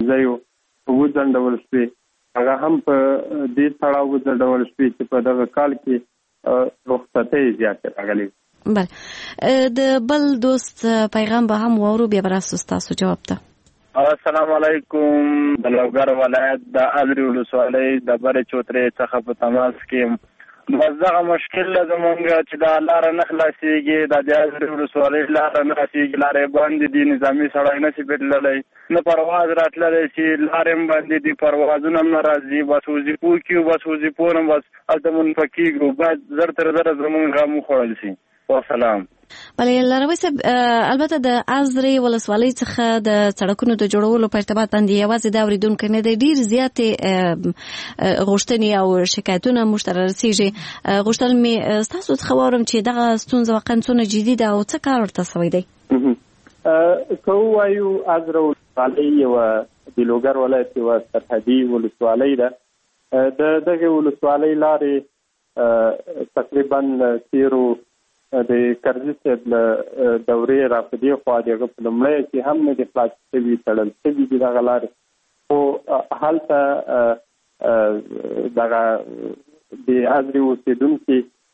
ښوونځیو وځنډول شوې، هغه هم په دې تړاو وځنډول شوې چې په دغه کال کې رخصتۍ زیاتې راغلي. بله، د بل دوست پیغام به هم واورو، بیا به راسو ستاسو جواب ته. السلام علیکم. د لوګر ولایت د ازرې ولسوالۍ د برې چوترې څخه په تماس کې بس دغه مشکل زمونږ چې دا لاره نه خلاصېږي، د ازرې ولسوالۍ لاره نه خلاصېږي، لارې بندې دي، نظامي سړی نه شي بدللی، نه پرواز راتللی شي، لارې هم بندې دي، پروازونه هم نه راځي، بس وظیفو کېږو، بس وظیفو نه بس هلته منفه کېږو، باید زر تر زره زمونږ غم وخوړل شي. والسلام. بله لاروی صاحب، البته د ازرې ولسوالۍ څخه د سړکونو د جوړولو په ارتباط باندې یوازې د اورېدونکو نه دی، ډېر زیاتې غوښتنې او شکایتونه موږ ته رارسېږي. غوښتل مې ستاسو څخه واورم چې دغه ستونزه واقعا څونه جدي ده او څه کار ورته شوی دی. که ووایو ازرې ولسوالۍ یوه د لوګر ولایت یوه سرحدي ولسوالۍ ده. د دغې ولسوالۍ لارې تقریبا تېرو د کرزي صاحب له دورې را په دې خوا د هغه په لومړی کې هم نه دي خلاص شوي، تړل شوي دي دغه لارې، خو هلته دغه د ازرې اوسېدونکي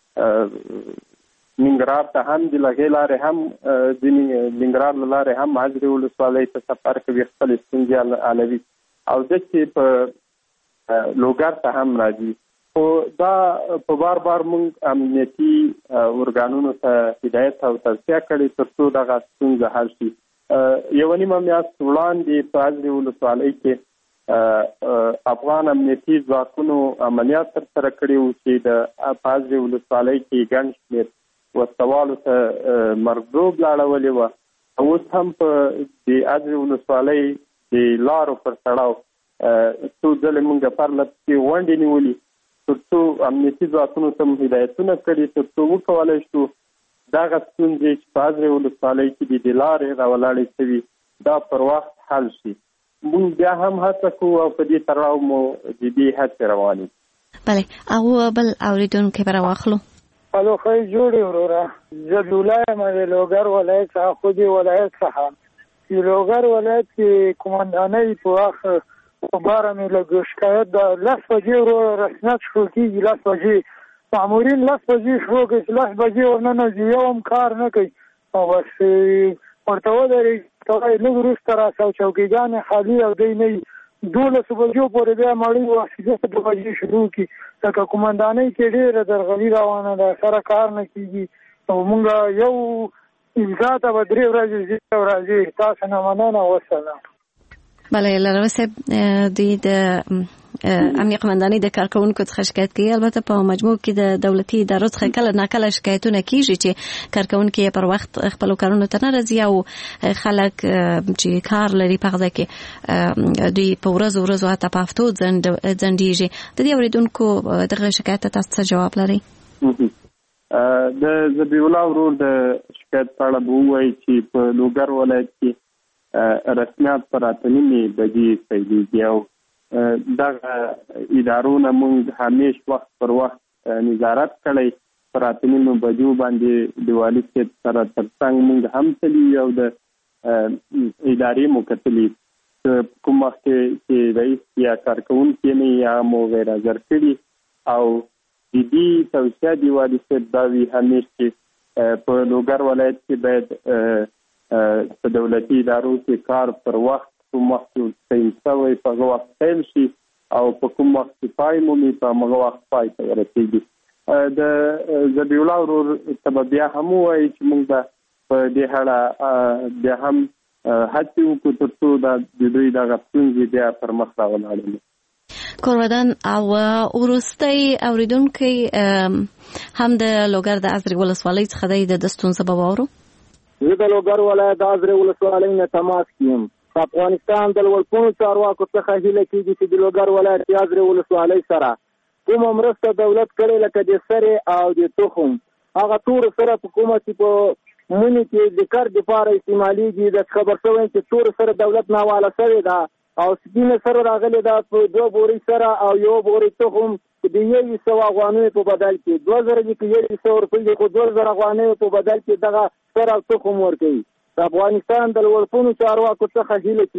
ننګرهار ته هم د لغې لارې هم ځینې ننګرهار له لارې هم ازرې ولسوالۍ ته سفر کوي، خپلې ستونزې حلوي، او ده چې په لوګر ته هم راځي. خو دا په بار بار موږ امنیتي ارګانونو ته هدایت او توصیه کړې تر څو دغه ستونزه حل شي. یوه نیمه میاشت وړاندې په ازرې ولسوالۍ کې افغان امنیتي ځواکونو عملیات ترسره کړي وو چې د په ازرې ولسوالۍ کې ګڼ شمېر وسوالو ته مرګ لاړولې وه. اوس هم په د ازرې ولسوالۍ د لارو پر تړاو څو ځلې موږ پرله پسې غونډې نیولي تر څو امنیتي ځواکونو ته هدایتونه کړي تر څو وکولی شو دغه ستونزې چې په ازرې ولسوالۍ کې د لارې راولاړې شوي دا پر وخت حل شي. موږ بیا هم هڅه کوو او په دې تړاو مو جدي هڅې روانې. بله، او بل اورېدونکی به راواخلو. الو، ښه جوړې وروره. زه دوله یم د لوګر ولایت څخه، خو دې ولایت څخه چې لوګر ولایت کې قومندانۍ په وخت په باره مې لږ شکایت ده. 10 بجې وروره رسمیت شروع کېږي، 10 بجې مامورین 10 بجې شروع کوي، 10 بجې ورننوځي، یو هم کار نه کوي، او بس ورته ودرېږي لږ وروسته راسه او چوکیګانې خالي او دی نه وي. 12 بجو پورې بیا مړی واسطه 2 بجې شروع کړي. لکه قومندانۍ کې ډېره درغلي روانه ده، سره کار نه کېږي، او مونږ یو امضا ته به 3 ورځې زیاته راځي. تاسو نه مننه، وسلام. بله لاروی صاحب، دوی د امنیه قومندانۍ د کارکوونکو څخه شکایت کوي. البته په مجموع کې د دولتي ادارو څخه کله ناکله شکایتونه کیږي چې کارکوونکي پر وخت خپلو کارونو ته نه راځي او خلک چې کار لري په هغه کې دوی په ورځو حتی په هفتو ځنډېږي. د دې اورېدونکو دغه شکایت ته تاسو څه جواب لرئ؟ د ذبیح الله ورور د شکایت په اړه به ووایي چې په لوګر ولایت کې رسمیات پر 8:30 بجې پیلېږي او دغه ادارو نه موږ همیش وخت پر وخت نظارت کړی. پر 8:30 بجو باندې د والي صاحب سره ترڅنګ موږ هم تللي او د ادارې مو کتلي کوم وخت چې رئیس یا کارکوونکي نه یا مو غیر حاضر کړي. او د دې توصیه د والي صاحب دا وي همیش چې په لوګر ولایت کې باید په دولتي ادارو کې کار پر وخت کوم وخت تعیین شوی په هغه وخت پیل شي او په کوم وخت پای مومي په هغه وخت پای ته ورسېږي. د ذبیح الله ورور ته بیا هم وایي چې موږ به په دې اړه بیا هم هڅې وکړو تر څو د دوی دغه ستونزې بیا پر مخ راولاړوي. کورودان او وروستی اورېدونکی هم د لوګر د ازرې ولسوالۍ څخه دی، د ستونزه به واورو. زه د لوګر ولایت د ازرې ولسوالۍ نه تماس کیم. افغانستان د لوړپوړو چارواکو څخه هیله کېږي چې د لوګر ولایت د ازرې ولسوالۍ سره کومه مرسته دولت کړې لکه د سرې او د تخم هغه تور سره په کومه چې په مونږ کې د کار لپاره استعمالېږي. د خبر شوی چې تور سره دولت ناواله شوی ده او سپینه سره راغلی ده په 2 بوري سره او 1 بوري تخم د 100 افغانیو په بدل کې 2000 کې 100 روپۍ خو 2000 افغانیو په بدل کې دغه سره تخم ورکوي. د افغانستان د لوړپوړو چارواکو څخه هیله کېږي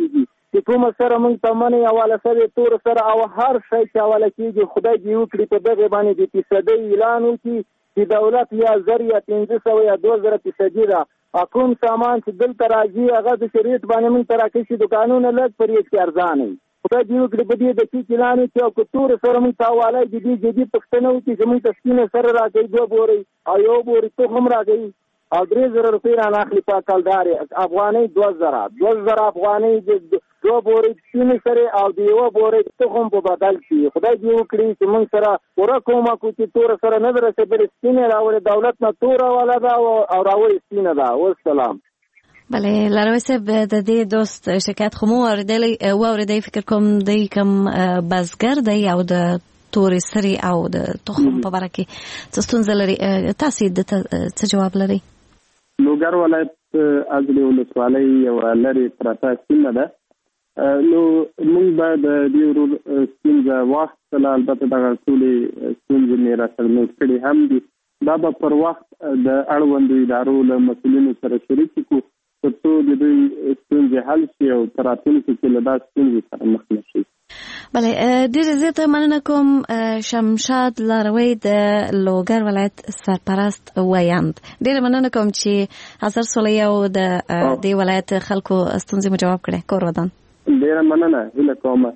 چې کوم سره موږ ته منی حواله سره تور سره او هر شی چې حواله کیږي خدای دې وکړي په دغه باندې د فیصدي اعلان وکړي چې دولت یا زر یا 500 یا 2000% ده. کوم سامان چې دلته راځي هغه د شریعت باندې موږ ته راکشي دوکانونه لږ پر یې ارزانه خدای دې وکړي په دې د کې اعلان وکړي او کتور سره موږ ته حواله جدي پښتنه وکړي چې موږ ته سپینه سره راکړي 2 بوري او 1 بوري تخم راکړي او 3000 روپۍ را ناخلي په کلدار افغانۍ 2000 افغانۍ د 2 بوري سپینې سره او د 1 بوري تخم په بدل شي. خدای دې وکړي چې موږ سره پوره کومه کو چې تور سره نه درسېدل سپینې راوړي دولت نه تور والا دا او راوړي سپینه دا. والسلام. بله لاروی صاحب د دې دوست شکایت خو مو اوریدلی فکر کوم دی کوم بزګر دی او د تورې سري او د تخم په باره کې څه ستونزه لري تاسې د څه جواب لري؟ لوګر ولایت ازرې ولسوالۍ یوه لرې پرته سیمه ده. نو موږ به د دې ورور ستونزه واخیستله. البته دغه ټولې ستونزې مې راسره نوټ کړي هم دي. دا به پر وخت د اړوندو ادارو له مسؤلینو سره شریک کړو تر څو د دوی ستونزې حل شي او په راتلونکي کې له دا ستونزې سره مخ نه شي. بله ډېره زیاته مننه کوم شمشاد لاروی د لوګر ولایت سرپرست ویاند. ډېره مننه کوم چې حاضر سولئ او د دې ولایت خلکو ستونزې مو جواب کړې. کور ودان. ډېره مننه هیله کوم.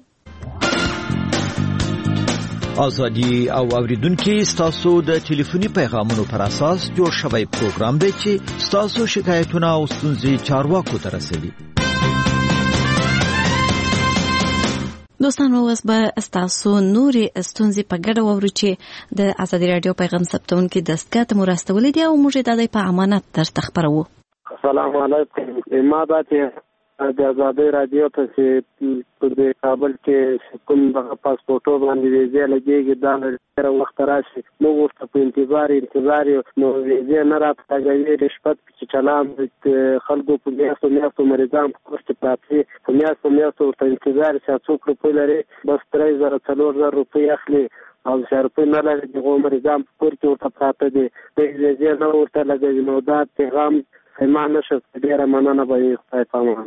ازادي او اوریدونکو ستاسو د ټلیفوني پیغامونو پر اساس جوړ شوی پروګرام دی چې ستاسو شکایتونه او ستونزې چارواکو ته رسوي. دوستانو اوس به ستاسو نورې ستونزې په ګډه واورو چې د ازادي راډیو پیغام ثبتونکي دستګاه ته مو راستولي دي او موږ یې د دې په امانت درته خپروو. السلام علیکم. ما دا چې د ازادي راډیو ته چې په کابل کې کوم دغه پاسپورټو باندې ویزه لګېږي دا ډېر وخت راشي موږ ورته په انتظار نو ویزه نه راپاږي رشوت چې چلام خلکو په میاشتو مریضان په کور کې پراته په میاشتو ورته انتظار چې څوک روپۍ لري بس 3000 روپۍ اخلي او 1000 روپۍ نه لري دغه مریضان په کور کې ورته پراته دي د ویزه نه ورته لګوي. نو دا پیغام ایمان نشه ډېره مننه به خدای پامان.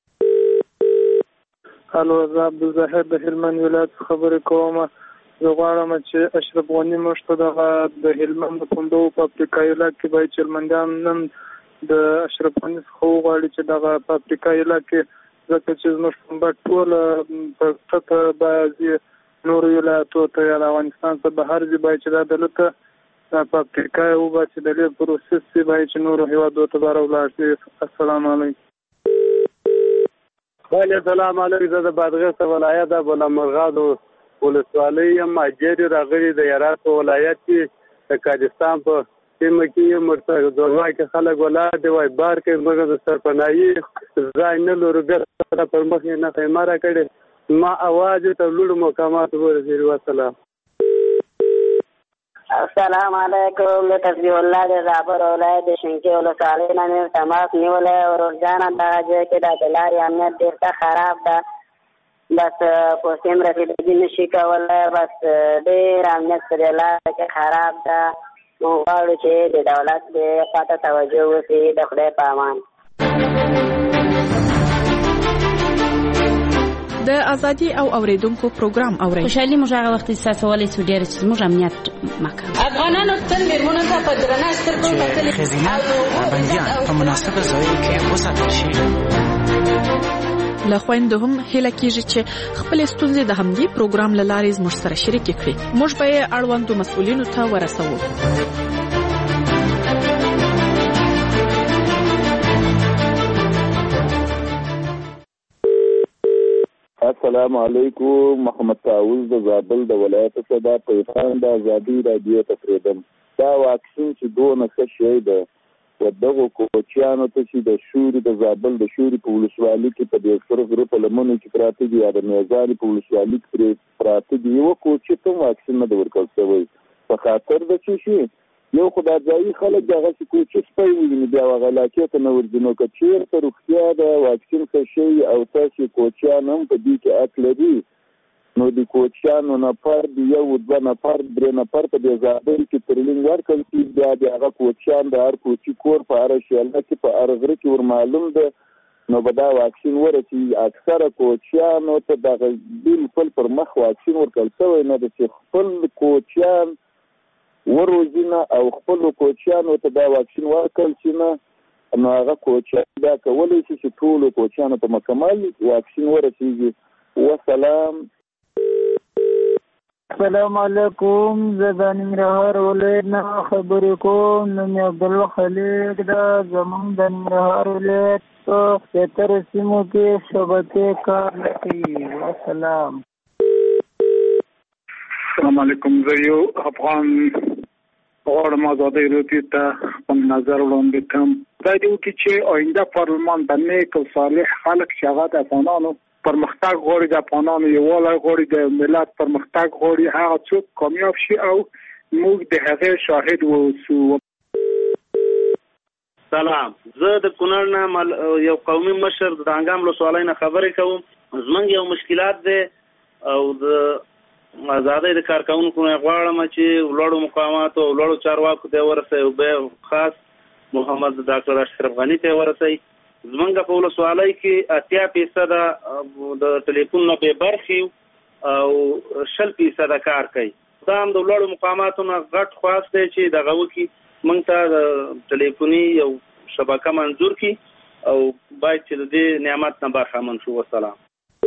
الو زه عبدالظاهر د هلمند ولایت خبرې کوم. زه غواړم چې اشرف غني مشته د هلمند کندو په افریقایي علاقې کې باید چې هلمندیان نن د اشرف غني څخه وغواړي چې دغه په افریقایي علاقې ځکه چې زموږ پنبه ټول په کښته باید نورو ولایتو ته یا افغانستان څخه بهر ځي باید چې دا دلته په افریقا وباسي د لږ پروسس سي باید چې نورو هیوادو ته بهر ولاړ شي. السلام علیکم. السلام علیکم. زه د بادغیس ولایت د بلمرغاد ولسوالۍ یم. اجر راغلي د هرات ولایت کې د کاجستان په سیمه کې مرته ځوړای کې خلک ولاړ دی وای بار کې موږ د سرپناهي ځای نه لرو بیا پر مخ نه خیمه کړي ما اواز ته لوړ مقامات ورسېږي. والسلام. السلام علیکم. تصبیح الله د زابر ولایت د شینکۍ ولسوالۍ نه مې تماس نیولی ورورجانه دغه ځای کې د لارې امنیت ډېر خراب ده بس پوستې هم رسېدګي نشي کولی بس ډېر امنیت په دې لاره کې خراب ده. موږ غواړو چې د دولت دې خواته توجه وشي. د خدای په امان. د ازادي او اوریدونکو پروګرام اورئ. خوشحالي موږ هغه وخت احساسولای سو ډېر چې موږ امنیت مکه افغانانو تل میرمنو ته په درنه سترګو کتل خزینه بندیان په مناسبه ځای کې وساتل شي. له خویندو هم هیله کیږي چې خپل ستونزې د همدې پروګرام له لارې زموږ سره شریک کړي. موږ به یې اړوندو مسؤلینو ته ورسوو. السلام علیکم. محمد تعوض د زابل د ولایت څخه د پیغام د ازادي راډیو تفریدم. دا واکسین چې دونه څه شی ده و دغه کوچیانو ته چې د شوري د زابل د شوري په ولسوالۍ کې په دې سره غروپ لمنو کې پراته دي یا د میزاري په ولسوالۍ کې پراته دي یو کوچی ته واکسین نه ورکول شوی په خاطر د چې شي یو خدای ځای خلک دغه کوچی سپي ویني بیا وغلاکه ته نور دینو کې چیرته روغتیا د واکسین څه شي او تاسو کوچیان هم په دې کې اکلري نو د کوچیانو نفر دی یو د نفر درې نفر په دې ځای کې ترلینګ ورکړل چې بیا د هغه کوچیان د هر کوچی کور په اړه شي الله کې په ارغره کې ور معلوم ده نو به دا واکسین ورسي. اکثره کوچیانو ته دغه بالکل پر مخ واکسین ورکړل شوی نه ده چې خپل کوچیان وروزي نه او خپل کوچیانو ته دا واکسین ورکړل شي نه، نو هغه کوچیان دا کولی شي چې ټولو کوچیانو ته مکمل واکسین ورسیږي. وسلام. السلام علیکم. زه د ننګرهار ولایت نه خبرې کوم. نوم یې عبدالخلیق ده. زموږ د ننګرهار ولایت په 73 سیمو کې شبکې کار نه کوي. وسلام. السلام علیکم. زه یو افغان غواړم ازادۍ راډیو ته خپل نظر وړاندې کړم. دا دی چې آینده پارلمان د نیک او صالح خلک چې هغه د افغانانو پرمختګ غواړي، د افغانانو یووالی غواړي، د ملت پرمختګ غواړي، هغه څوک کامیاب شي او موږ د هغې شاهد واوسو. سلام. زه د کونړ نه یو قومي مشر د انګام ولسوالۍ نه خبرې کوم. زمونږ یو مشکلات دی او د ازادۍ د کارکوونکو نه غواړم چې لوړو مقاماتو او لوړو چارواکو ته ورسوي او به خاص محمد ډاکټر اشرف غني ته ورسوي. زمونږ په ولسوالۍ کې 80% د ټلیفون نه بې برخې او 60% کار کوي. دا هم د لوړو مقاماتو نه غټ خواست دی چې دغه وکړي، موږ ته د ټلیفوني یو شبکه منظور کړي او باید چې د دې نعمت نه برخمن شو. وسلام.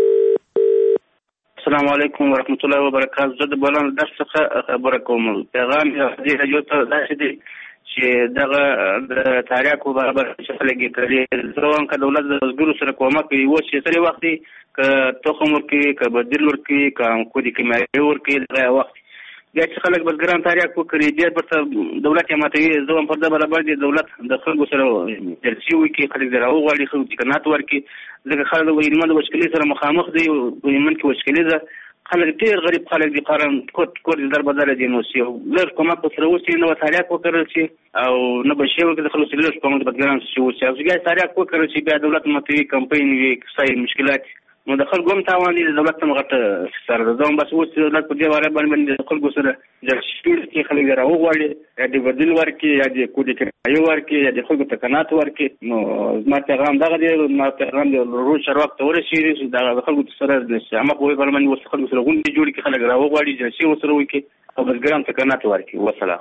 السلام علیکم ورحمۃ اللہ وبرکاتہ. زه د بولان درس څخه خبره کوم. پیغام یې راځي ته داسې دی چې دغه د تاریخو برابر شخلګي کړي. زه هم که دولت د وزګرو سره کومک کوي و چې سره وخت که تخم ورکړي، که بدیل ورکړي، که کودي کیمیاوي ورکړي، دغه وخت بیا چې خلک بزګران تاریخ وکړي بیا ورته دولت یې ماتوي. زه هم پر ده برابر دی دولت د خلکو سره جلسې وکړي، خلک دې راوغواړي، خلک امکانات ورکړي. ځکه خلک د هلمند د وچکلۍ سره مخامخ دی، په هلمند کې وچکلي ده، خلک ډېر غریب خلک دي، قارن کور دي در بدله دي. نو چې لږ کومک ورسره وشي، نه به تاریخ وکړل شي او نه به شی وکړي د خلکو چې لږ کومک د بزګرانو چې وشي او بیا تاریخ وکړل شي بیا دولت ماتوي، کمپاین وي، کیسه مشکلات، نو د خلکو هم تاوان دي، د دولت هم غټه سره ده. زه هم بس اوس دولت په دې باره باندې د خلکو سره جلسې کې خلک دې راوغواړي، یا دې بدیل ورکړي، یا دې کودي کیمیاوي ورکړي، یا دې خلکو ته قناعت ورکړي. نو زما پیغام دغه دی، زما پیغام د روز چارواکو ته ورسېږي چې د خلکو سره د عامه پوهې پر باندې اوس خلکو سره غونډې جوړې کړي، خلک راوغواړي، جلسې ورسره وکړي او بزګرانو ته قناعت ورکړي. وسلام.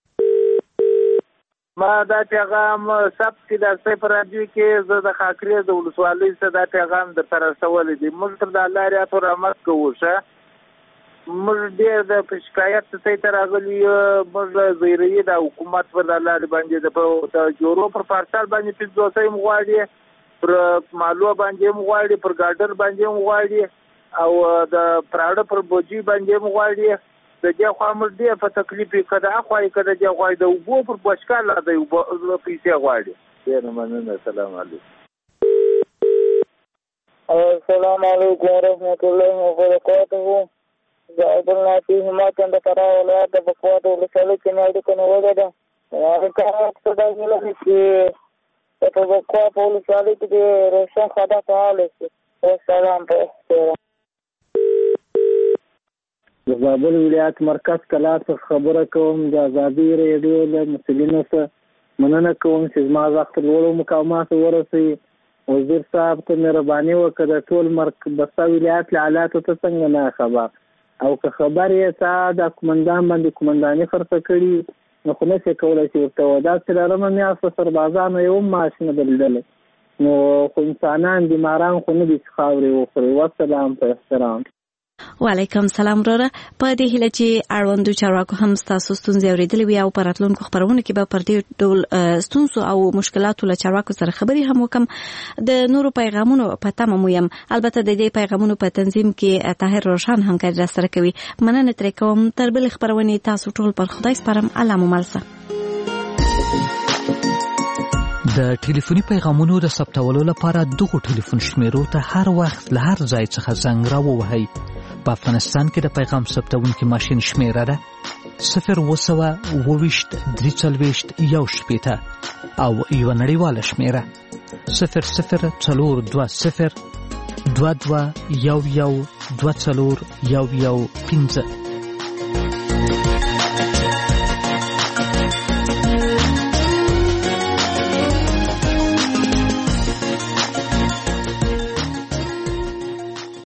ما دا پیغام ثبت کړي د صفر راډیو کې. زه د خاکریز د ولسوالۍ څخه دا پیغام درته رسولی دی. موږ تر د الله رعایت او رحمت کوو. ښه موږ ډېر د شکایت څخه ته راغلي یو. موږ زیري د حکومت پر د الله باندې د جوړو پر پارسال باندې 500 هم غواړي، پر مالو باندې هم غواړي، پر ګاډر باندې هم غواړي او د پراړه پر بوجي باندې هم غواړي. د دې خوا موږ ډېر په تکلیف یې که د اخوا یې که د دې غواړي د اوبو پر بشکال د اوبو پیسې غواړي. ډېر مننه. السلام علیکم. السلام علیکم ورحمۃ اللہ وبرکاتہ. زه عبدالنافي هماکند فراه ولایت د بکوات ولسوالۍ کې مې اړیکه نیولې ده. اړیکه مقصد دا دی چې په بکوات ولسوالۍ کې د روشن خطا فعال شي. والسلام په احترام. د زابل ولایت مرکز کلا څخه خبره کوم. د ازادۍ راډیو له مسؤلینو څخه مننه کوم چې زما غږ تر لوړو مقاماتو ورسوي. وزیر صاحب ته مهرباني وکړه د ټول بسته ولایت له حالاتو ته څنګه نه خبر او که خبر یې تا د قومندان باندې قومنداني خرڅه کړي نو خو نه شي کولی چې ورته وایي. داسې لرمه میاشته سربازانو یو هم معاش نه دی لیدلی، نو خو انسانان دي، ماران خو نه دي چې خاورې وخوري. والسلام په احترام. وعلیکم سلام وروره. په دې هیله چې اړوندو چارواکو هم ستاسو ستونزې اورېدلې وي او په راتلونکو خپرونو کې به پر دې ډول ستونزو او مشکلاتو له چارواکو سره خبرې هم وکم. د نورو پیغامونو په تمه مو یم. البته د دې پیغامونو په تنظیم کې طاهر روشن همکاري راسره کوي. مننه ترې کوم. تر بلې خپرونې تاسو ټول پر خدای سپارم. الله مو مل شه. د ټلیفوني پیغامونو د ثبتولو لپاره دغه ټلیفون شمیرو ته هر وخت له هر ځای څخه زنګ راووهئ. په افغانستان کې د پیغام ثبتونکي ماشین شمیره ده 0202341 او یو نړیواله شمیره 00402211124115.